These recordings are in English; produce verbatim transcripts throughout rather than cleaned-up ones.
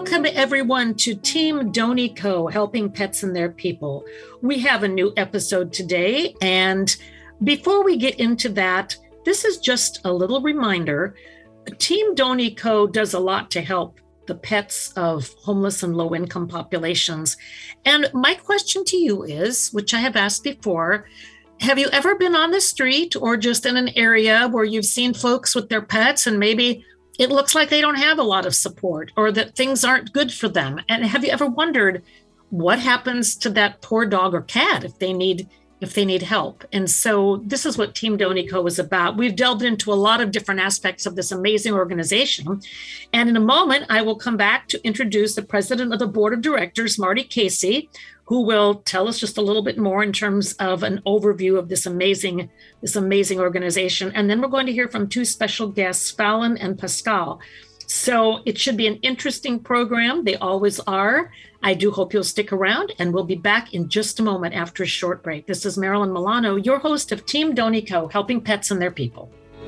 Welcome everyone to Team Donico, helping pets and their people. We have a new episode today, and before we get into that, this is just a little reminder. Team Donico does a lot to help the pets of homeless and low-income populations. And my question to you is, which I have asked before, have you ever been on the street or just in an area where you've seen folks with their pets and maybe it looks like they don't have a lot of support or that things aren't good for them? And have you ever wondered what happens to that poor dog or cat if they need if they need help? And so this is what Team Donico is about. We've delved into a lot of different aspects of this amazing organization. And in a moment, I will come back to introduce the president of the board of directors, Marty Casey, who will tell us just a little bit more in terms of an overview of this amazing, this amazing organization. And then we're going to hear from two special guests, Fallon and Pascal. So it should be an interesting program. They always are. I do hope you'll stick around, and we'll be back in just a moment after a short break. This is Marilyn Milano, your host of Team Donico, helping pets and their people.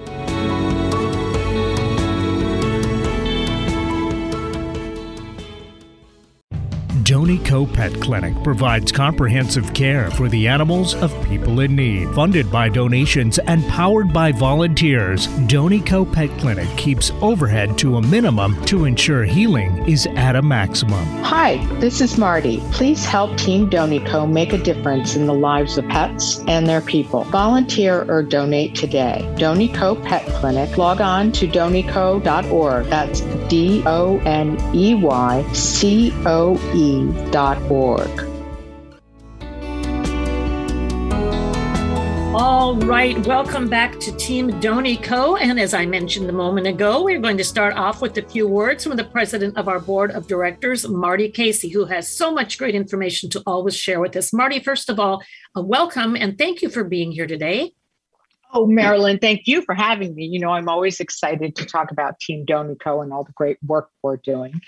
Donico Pet Clinic provides comprehensive care for the animals of people in need. Funded by donations and powered by volunteers, Donico Pet Clinic keeps overhead to a minimum to ensure healing is at a maximum. Hi, this is Marty. Please help Team Donico make a difference in the lives of pets and their people. Volunteer or donate today. Donico Pet Clinic. Log on to donico dot org. That's D O N E Y C O E dot org. All right, welcome back to Team Donico. And as I mentioned a moment ago, we're going to start off with a few words from the president of our board of directors, Marty Casey, who has so much great information to always share with us. Marty, first of all, a welcome and thank you for being here today. Oh, Marilyn, thank you for having me. You know, I'm always excited to talk about Team Donico and all the great work we're doing.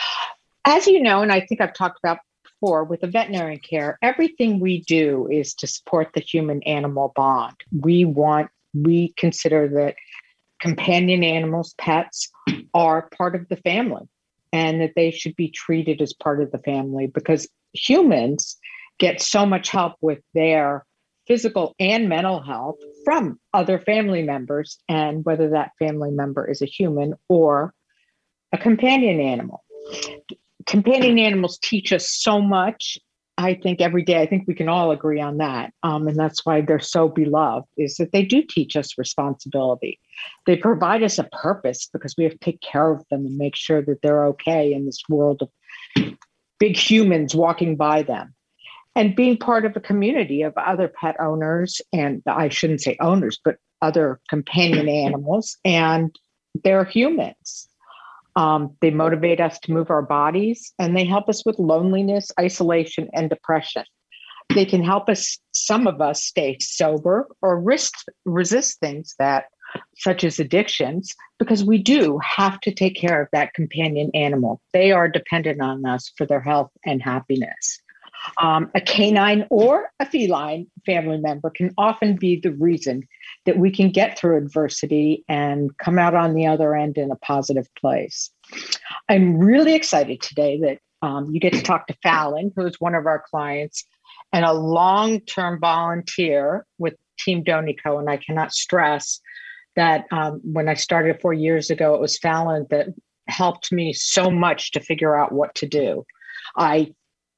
As you know, and I think I've talked about before, with the veterinary care, everything we do is to support the human-animal bond. We want, we consider that companion animals, pets, are part of the family and that they should be treated as part of the family because humans get so much help with their physical and mental health from other family members, and whether that family member is a human or a companion animal. Companion animals teach us so much, I think, every day. I think we can all agree on that. Um, and that's why they're so beloved, is that they do teach us responsibility. They provide us a purpose because we have to take care of them and make sure that they're okay in this world of big humans walking by them. And being part of a community of other pet owners, and I shouldn't say owners, but other companion animals, and they're humans. Um, they motivate us to move our bodies, and they help us with loneliness, isolation, and depression. They can help us, some of us, stay sober or risk, resist things that, such as addictions, because we do have to take care of that companion animal. They are dependent on us for their health and happiness. Um, a canine or a feline family member can often be the reason that we can get through adversity and come out on the other end in a positive place. I'm really excited today that um, you get to talk to Fallon, who is one of our clients and a long-term volunteer with Team Donico. And I cannot stress that um, when I started four years ago, it was Fallon that helped me so much to figure out what to do. I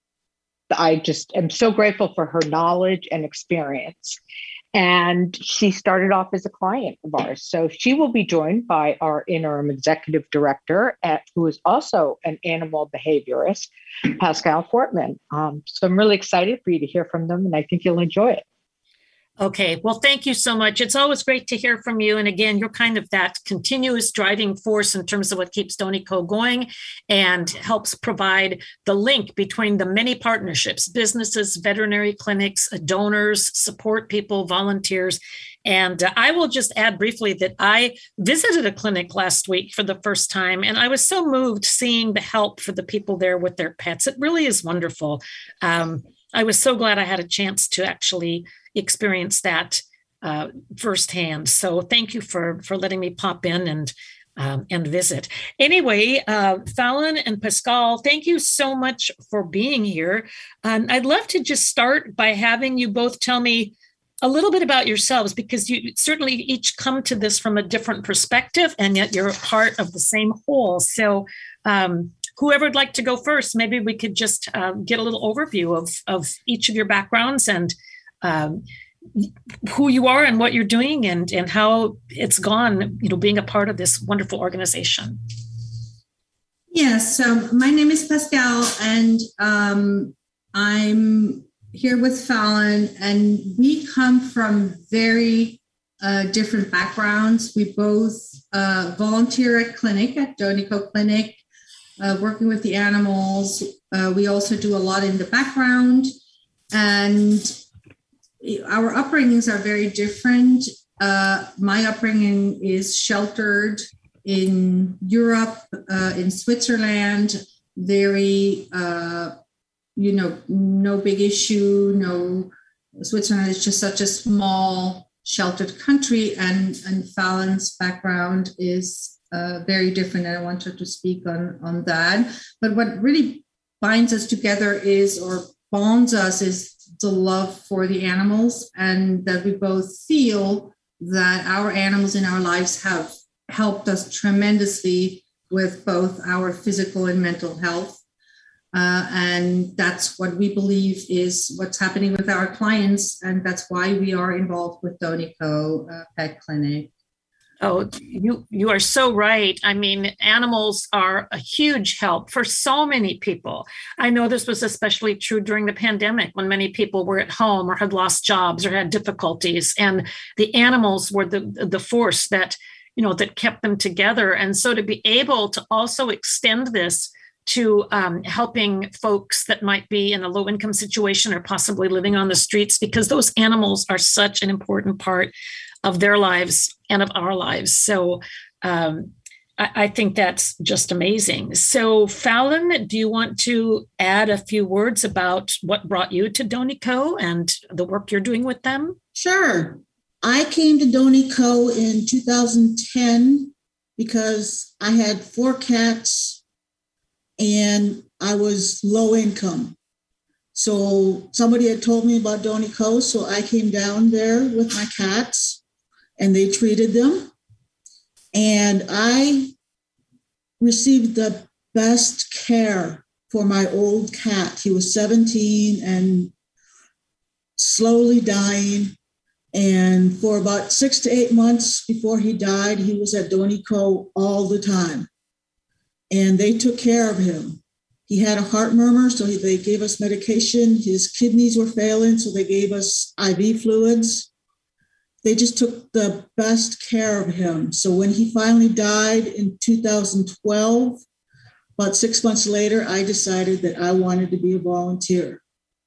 I just am so grateful for her knowledge and experience. And she started off as a client of ours. So she will be joined by our interim executive director, at, who is also an animal behaviorist, Pascal Fortman. Um, so I'm really excited for you to hear from them, and I think you'll enjoy it. Okay, well, thank you so much. It's always great to hear from you. And again, you're kind of that continuous driving force in terms of what keeps Donico going and helps provide the link between the many partnerships, businesses, veterinary clinics, donors, support people, volunteers. And uh, I will just add briefly that I visited a clinic last week for the first time, and I was so moved seeing the help for the people there with their pets. It really is wonderful. Um, I was so glad I had a chance to actually experience that uh, firsthand. So thank you for, for letting me pop in and um, and visit. Anyway, uh, Fallon and Pascal, thank you so much for being here. Um, I'd love to just start by having you both tell me a little bit about yourselves, because you certainly each come to this from a different perspective, and yet you're a part of the same whole. So um, whoever would like to go first, maybe we could just uh, get a little overview of, of each of your backgrounds and um, who you are and what you're doing, and, and how it's gone, you know, being a part of this wonderful organization. Yes, so my name is Pascal, and um, I'm here with Fallon, and we come from very uh, different backgrounds. We both uh, volunteer at clinic, at Donico Clinic, uh, working with the animals. Uh, we also do a lot in the background, and our upbringings are very different. Uh, my upbringing is sheltered in Europe, uh, in Switzerland, very uh, you know, no big issue, no, Switzerland is just such a small, sheltered country, and, and Fallon's background is uh, very different, and I want her to speak on, on that. But what really binds us together is, or bonds us, is the love for the animals, and that we both feel that our animals in our lives have helped us tremendously with both our physical and mental health. Uh, and that's what we believe is what's happening with our clients. And that's why we are involved with Donico uh, Pet Clinic. Oh, you you are so right. I mean, animals are a huge help for so many people. I know this was especially true during the pandemic, when many people were at home or had lost jobs or had difficulties. And the animals were the, the force that, you know, that kept them together. And so to be able to also extend this to um, helping folks that might be in a low income situation or possibly living on the streets, because those animals are such an important part of their lives and of our lives. So um, I, I think that's just amazing. So Fallon, do you want to add a few words about what brought you to Donico and the work you're doing with them? Sure. I came to Donico in two thousand ten because I had four cats and I was low income. So somebody had told me about Donico, so I came down there with my cats, and they treated them. And I received the best care for my old cat. He was seventeen and slowly dying. And for about six to eight months before he died, he was at Donico all the time. And they took care of him. He had a heart murmur, so they gave us medication. His kidneys were failing, so they gave us I V fluids. They just took the best care of him. So when he finally died in two thousand twelve, about six months later, I decided that I wanted to be a volunteer.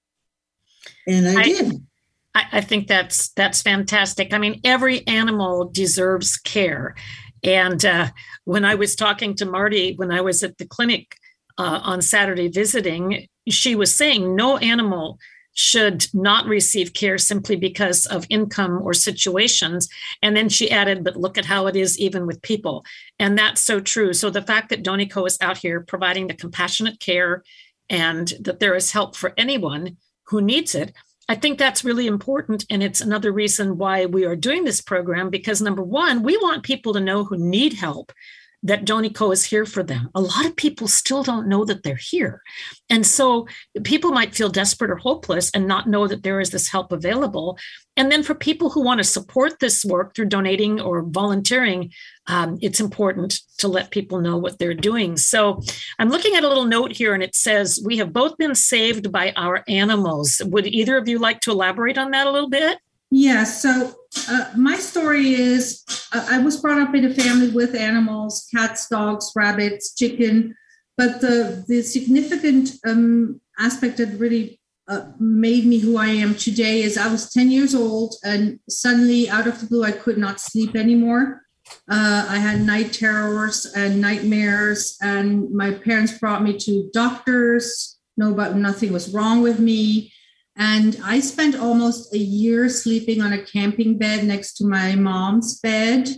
And I, I did. I, I think that's that's fantastic. I mean, every animal deserves care. And uh, when I was talking to Marty, when I was at the clinic uh, on Saturday visiting, she was saying no animal should not receive care simply because of income or situations. And then she added, but look at how it is even with people. And that's so true. So the fact that Donico is out here providing the compassionate care and that there is help for anyone who needs it, I think that's really important. And it's another reason why we are doing this program, because number one, we want people to know who need help that Donico is here for them. A lot of people still don't know that they're here. And so people might feel desperate or hopeless and not know that there is this help available. And then for people who want to support this work through donating or volunteering, um, it's important to let people know what they're doing. So I'm looking at a little note here, and it says, we have both been saved by our animals. Would either of you like to elaborate on that a little bit? Yeah, so uh, my story is uh, I was brought up in a family with animals, cats, dogs, rabbits, chicken. But the, the significant um, aspect that really uh, made me who I am today is I was ten years old, and suddenly out of the blue, I could not sleep anymore. Uh, I had night terrors and nightmares, and my parents brought me to doctors. No, but nothing was wrong with me. And I spent almost a year sleeping on a camping bed next to my mom's bed.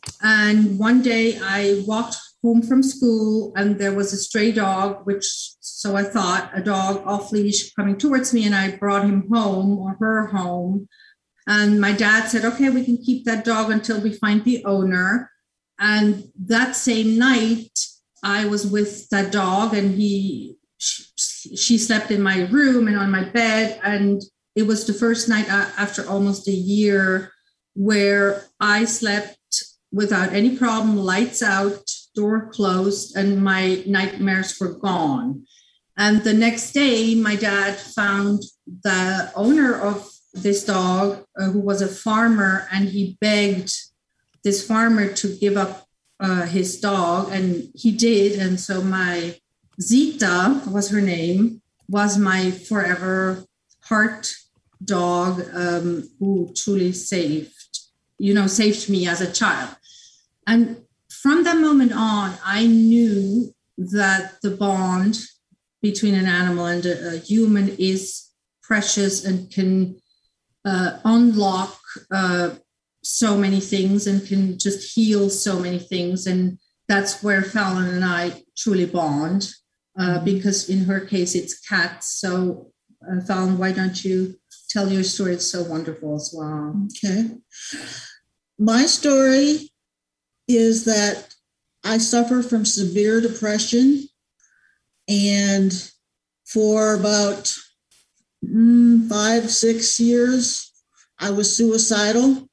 and one day I walked home from school and there was a stray dog, which, so I thought, a dog off leash coming towards me, and I brought him home, or her home. And my dad said, okay, we can keep that dog until we find the owner. And that same night, I was with that dog, and he, she, she slept in my room and on my bed. And it was the first night after almost a year where I slept without any problem, lights out, door closed, and my nightmares were gone. And the next day, my dad found the owner of this dog, uh, who was a farmer, and he begged this farmer to give up uh, his dog, and he did. And so my Zita was her name, was my forever heart dog, um, who truly saved, you know, saved me as a child. And from that moment on, I knew that the bond between an animal and a, a human is precious and can uh, unlock uh, so many things and can just heal so many things. And that's where Fallon and I truly bond, uh, because in her case, it's cats. So uh, Fallon, why don't you tell your story? It's so wonderful as well. Okay. My story is that I suffer from severe depression, and for about mm, five, six years, I was suicidal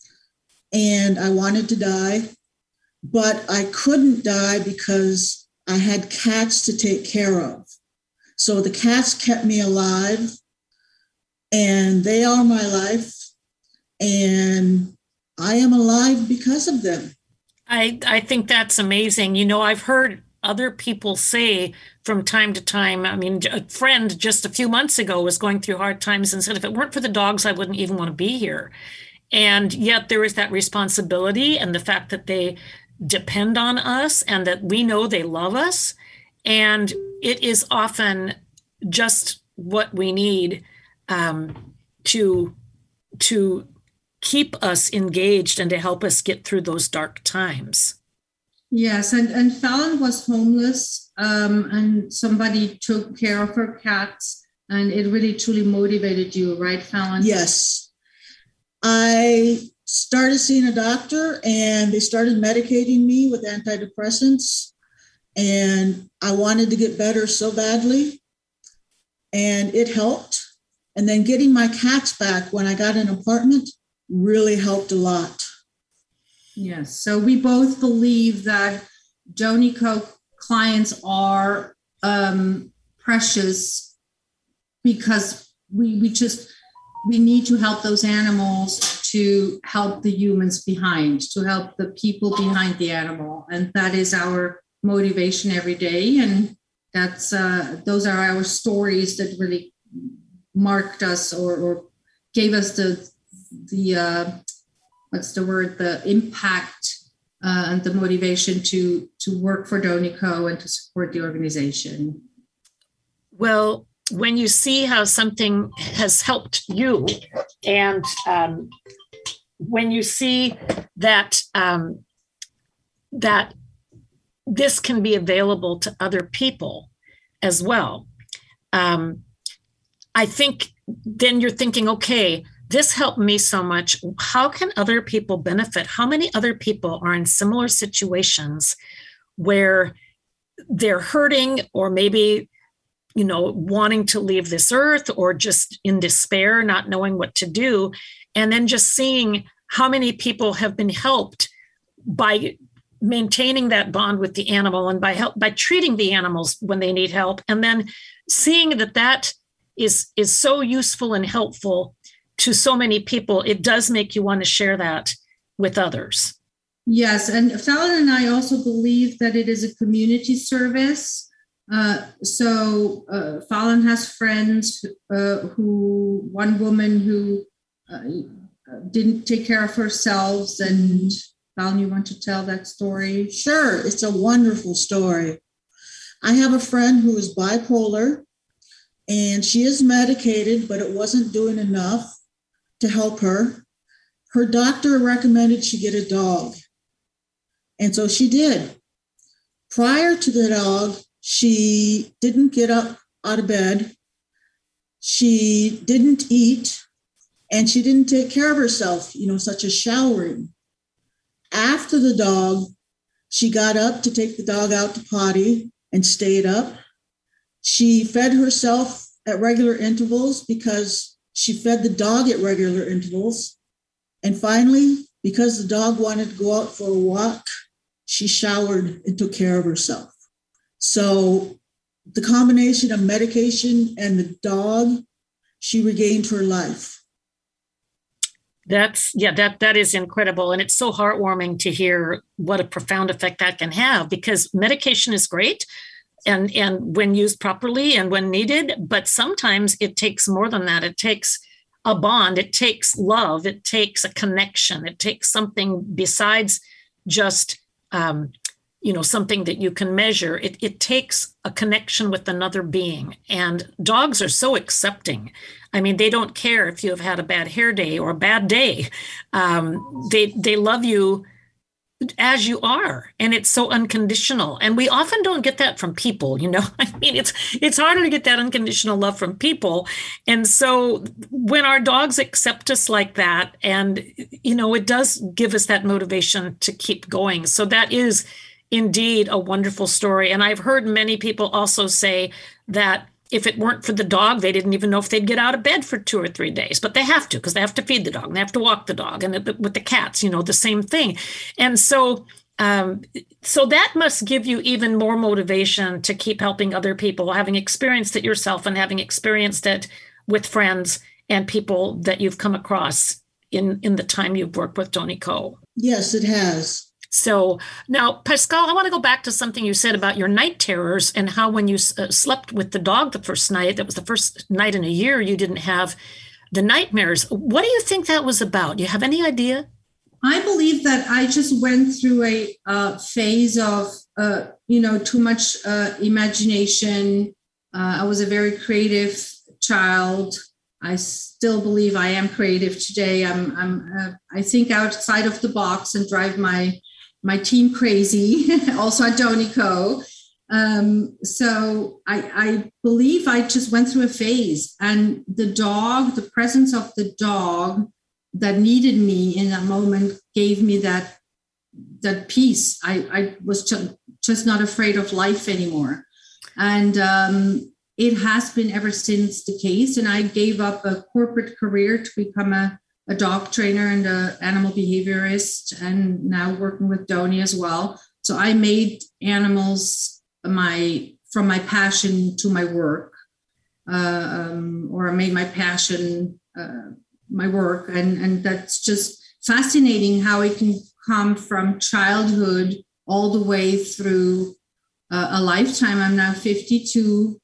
and I wanted to die, but I couldn't die because I had cats to take care of. So the cats kept me alive, and they are my life, and I am alive because of them. I, I think that's amazing. You know, I've heard other people say from time to time, I mean, a friend just a few months ago was going through hard times and said, if it weren't for the dogs, I wouldn't even want to be here. And yet there is that responsibility and the fact that they depend on us and that we know they love us. And it is often just what we need um, to, to keep us engaged and to help us get through those dark times. Yes, and, and Fallon was homeless, um, and somebody took care of her cats, and it really truly motivated you, right, Fallon? Yes. I started seeing a doctor, and they started medicating me with antidepressants, and I wanted to get better so badly, and it helped. And then getting my cats back when I got an apartment really helped a lot. Yes. So we both believe that DoniCo clients are um, precious because we, we just, we need to help those animals to help the humans behind, to help the people behind the animal. And that is our motivation every day. And that's, uh, those are our stories that really marked us or, or gave us the, the uh, what's the word, the impact uh, and the motivation to to work for DoniCo and to support the organization. Well, when you see how something has helped you, and um, when you see that um, that this can be available to other people as well, um, I think then you're thinking, okay, this helped me so much. How can other people benefit? How many other people are in similar situations where they're hurting or maybe, you know, wanting to leave this earth or just in despair, not knowing what to do, and then just seeing how many people have been helped by maintaining that bond with the animal and by help by treating the animals when they need help, and then seeing that that is is so useful and helpful to so many people, it does make you want to share that with others. Yes, and Fallon and I also believe that it is a community service. Uh, so uh, Fallon has friends uh, who, one woman who uh, didn't take care of herself, and Fallon, you want to tell that story? Sure, it's a wonderful story. I have a friend who is bipolar, and she is medicated, but it wasn't doing enough to help her. Her doctor recommended she get a dog. And so she did. Prior to the dog, she didn't get up out of bed. She didn't eat, and she didn't take care of herself, you know, such as showering. After the dog, she got up to take the dog out to potty and stayed up. She fed herself at regular intervals because she fed the dog at regular intervals. And finally, because the dog wanted to go out for a walk, she showered and took care of herself. So the combination of medication and the dog, she regained her life. That's, yeah, that that is incredible. And it's so heartwarming to hear what a profound effect that can have, because medication is great and, and when used properly and when needed, but sometimes it takes more than that. It takes a bond, it takes love, it takes a connection, it takes something besides just, um, you know, something that you can measure. It, it takes a connection with another being. And dogs are so accepting. I mean, they don't care if you have had a bad hair day or a bad day. Um, they they love you as you are, and it's so unconditional. And we often don't get that from people, you know. I mean, it's it's harder to get that unconditional love from people. And so when our dogs accept us like that, and you know, it does give us that motivation to keep going. So that is indeed a wonderful story. And I've heard many people also say that if it weren't for the dog, they didn't even know if they'd get out of bed for two or three days, but they have to, because they have to feed the dog and they have to walk the dog. And with the cats, you know, the same thing. And so, um, so that must give you even more motivation to keep helping other people, having experienced it yourself and having experienced it with friends and people that you've come across in, in the time you've worked with DoniCo. Yes, it has. So now, Pascal, I want to go back to something you said about your night terrors and how when you uh, slept with the dog the first night, that was the first night in a year, you didn't have the nightmares. What do you think that was about? Do you have any idea? I believe that I just went through a uh, phase of, uh, you know, too much uh, imagination. Uh, I was a very creative child. I still believe I am creative today. I'm, I'm, uh, I think outside of the box and drive my my team crazy, also at DoniCo. Um, so I, I believe I just went through a phase, and the dog, the presence of the dog that needed me in that moment gave me that, that peace. I, I was just, just not afraid of life anymore. And um, it has been ever since the case. And I gave up a corporate career to become a a dog trainer and an animal behaviorist, and now working with Doni as well. So I made animals my from my passion to my work, uh, um, or I made my passion uh, my work. And, and that's just fascinating how it can come from childhood all the way through uh, a lifetime. I'm now fifty-two,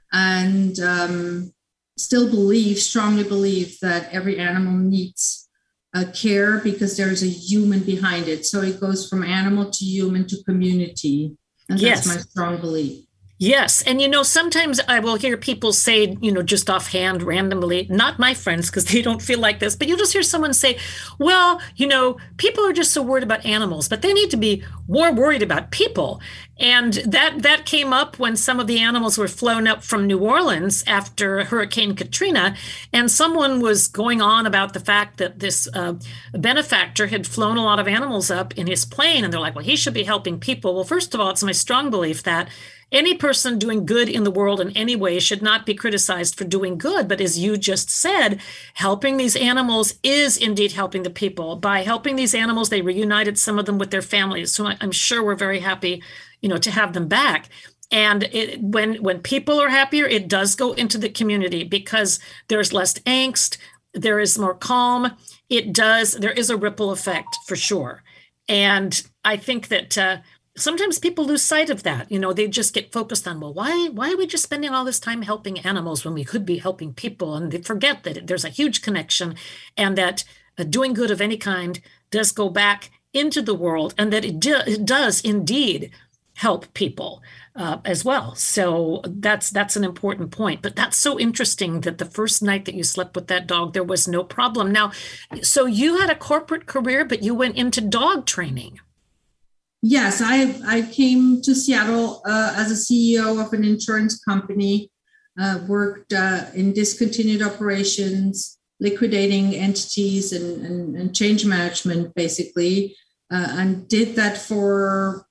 and um, still believe, strongly believe that every animal needs uh, care because there's a human behind it. So it goes from animal to human to community. And yes. That's my strong belief. Yes. And, you know, sometimes I will hear people say, you know, just offhand, randomly, not my friends, because they don't feel like this, but you'll just hear someone say, well, you know, people are just so worried about animals, but they need to be more worried about people. And that that came up when some of the animals were flown up from New Orleans after Hurricane Katrina. And someone was going on about the fact that this uh, benefactor had flown a lot of animals up in his plane. And they're like, well, he should be helping people. Well, first of all, it's my strong belief that any person doing good in the world in any way should not be criticized for doing good. But as you just said, helping these animals is indeed helping the people. By helping these animals, they reunited some of them with their families. So I'm sure we're very happy, you know, to have them back. And it, when when people are happier, it does go into the community because there's less angst, there is more calm. It does, there is a ripple effect for sure. And I think that uh, sometimes people lose sight of that. You know, they just get focused on, well, why, why are we just spending all this time helping animals when we could be helping people? And they forget that there's a huge connection and that uh, doing good of any kind does go back into the world and that it, do, it does indeed help people uh, as well. So that's that's an important point. But that's so interesting that the first night that you slept with that dog, there was no problem. Now, so you had a corporate career, but you went into dog training. Yes, I, I came to Seattle uh, as a C E O of an insurance company, uh, worked uh, in discontinued operations, liquidating entities and, and, and change management, basically, uh, and did that for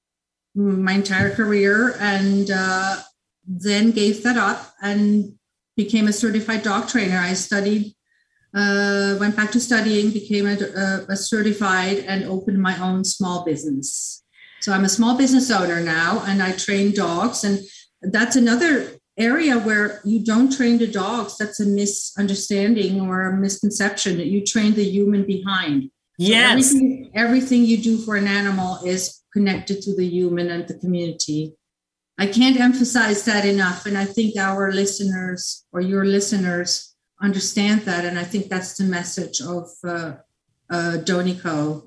my entire career, and uh, then gave that up and became a certified dog trainer. I studied, uh, went back to studying, became a, a, a certified, and opened my own small business. So I'm a small business owner now, and I train dogs. And that's another area where you don't train the dogs. That's a misunderstanding or a misconception, that you train the human behind. Yes. So everything, everything you do for an animal is connected to the human and the community. I can't emphasize that enough. And I think our listeners or your listeners understand that. And I think that's the message of uh, uh, Donico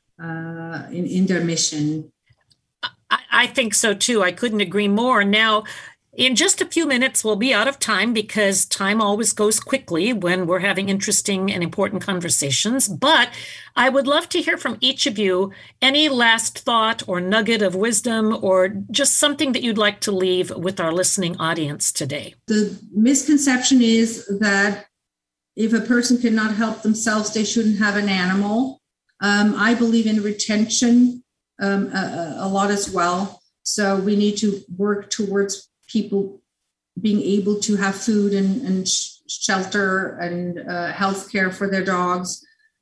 uh, in, in their mission. I, I think so too. I couldn't agree more. Now, in just a few minutes, we'll be out of time because time always goes quickly when we're having interesting and important conversations. But I would love to hear from each of you any last thought or nugget of wisdom or just something that you'd like to leave with our listening audience today. The misconception is that if a person cannot help themselves, they shouldn't have an animal. Um, I believe in retention um, a, a lot as well. So we need to work towards people being able to have food and, and sh- shelter and uh, health care for their dogs,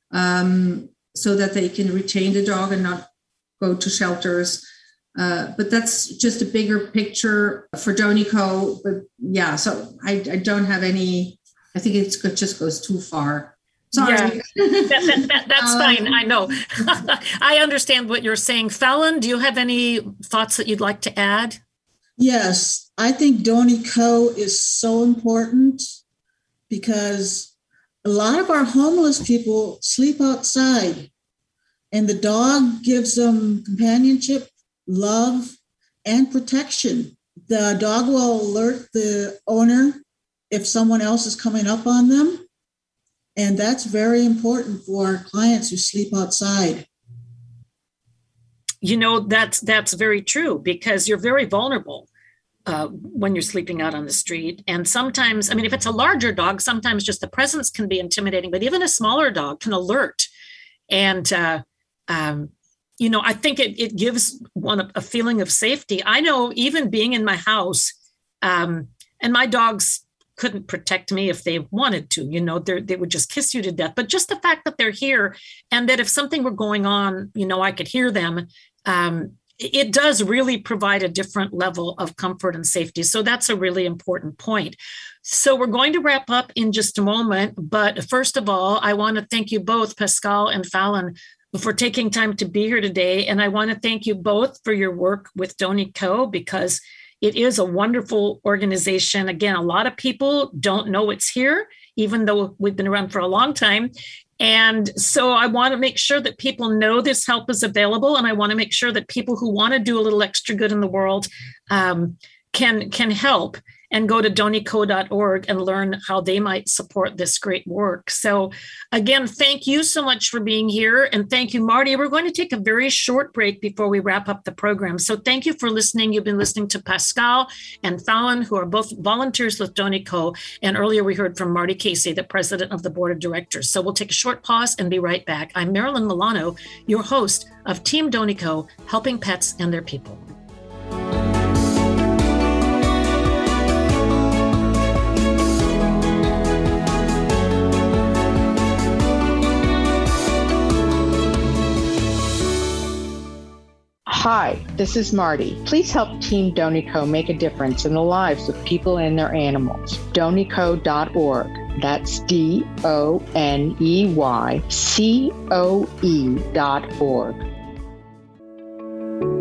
um, so that they can retain the dog and not go to shelters. Uh, but that's just a bigger picture for Donico. But yeah, so I, I don't have any, I think it's, it just goes too far. Sorry. Yeah, that, that, that, that's um, fine. I know. I understand what you're saying. Fallon, do you have any thoughts that you'd like to add? Yes, I think Donico is so important because a lot of our homeless people sleep outside, and the dog gives them companionship, love, and protection. The dog will alert the owner if someone else is coming up on them, and that's very important for our clients who sleep outside. You know, that's that's very true because you're very vulnerable uh, when you're sleeping out on the street. And sometimes, I mean, if it's a larger dog, sometimes just the presence can be intimidating, but even a smaller dog can alert. And, uh, um, you know, I think it, it gives one a, a feeling of safety. I know even being in my house, um, and my dogs couldn't protect me if they wanted to, you know, they would just kiss you to death. But just the fact that they're here and that if something were going on, you know, I could hear them. Um, it does really provide a different level of comfort and safety. So that's a really important point. So we're going to wrap up in just a moment. But first of all, I want to thank you both, Pascal and Fallon, for taking time to be here today. And I want to thank you both for your work with Donico because it is a wonderful organization. Again, a lot of people don't know it's here, even though we've been around for a long time. And so I want to make sure that people know this help is available. And I want to make sure that people who want to do a little extra good in the world um, can, can help and go to donico dot org and learn how they might support this great work. So again, thank you so much for being here. And thank you, Marty. We're going to take a very short break before we wrap up the program. So thank you for listening. You've been listening to Pascal and Fallon, who are both volunteers with Donico. And earlier we heard from Marty Casey, the president of the board of directors. So we'll take a short pause and be right back. I'm Marilyn Milano, your host of Team Donico, helping pets and their people. Hi, this is Marty. Please help Team Donico make a difference in the lives of people and their animals. donico dot org. That's D O N E Y C O E dot org.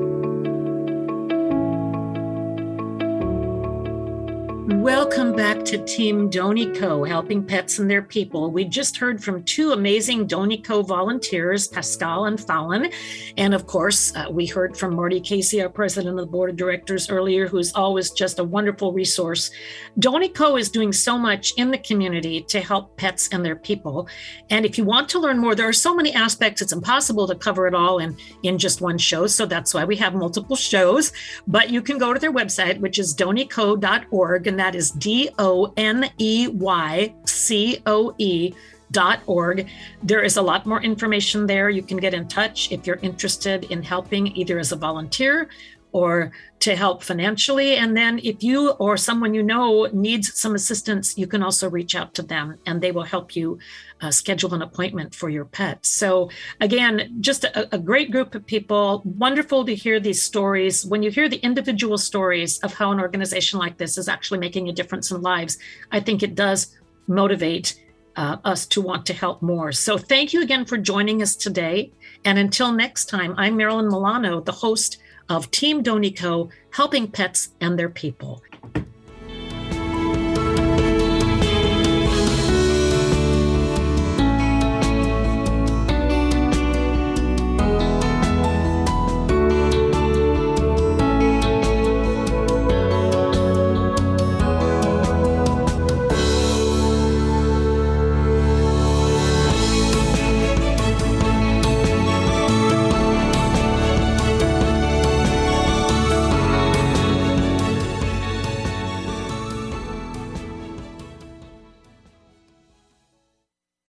Welcome back to to Team Donico, helping pets and their people. We just heard from two amazing Donico volunteers, Pascal and Fallon. And of course, uh, we heard from Marty Casey, our president of the board of directors earlier, who's always just a wonderful resource. Donico is doing so much in the community to help pets and their people. And if you want to learn more, there are so many aspects, it's impossible to cover it all in, in just one show. So that's why we have multiple shows. But you can go to their website, which is donico dot org, and that is D O N E Y C O E dot org. There is a lot more information there. You can get in touch if you're interested in helping either as a volunteer or to help financially. And then if you or someone you know needs some assistance, you can also reach out to them and they will help you uh, schedule an appointment for your pet. So again, just a, a great group of people. Wonderful to hear these stories. When you hear the individual stories of how an organization like this is actually making a difference in lives, I think it does motivate uh, us to want to help more. So thank you again for joining us today. And until next time, I'm Marilyn Milano, the host of Team Donico, helping pets and their people.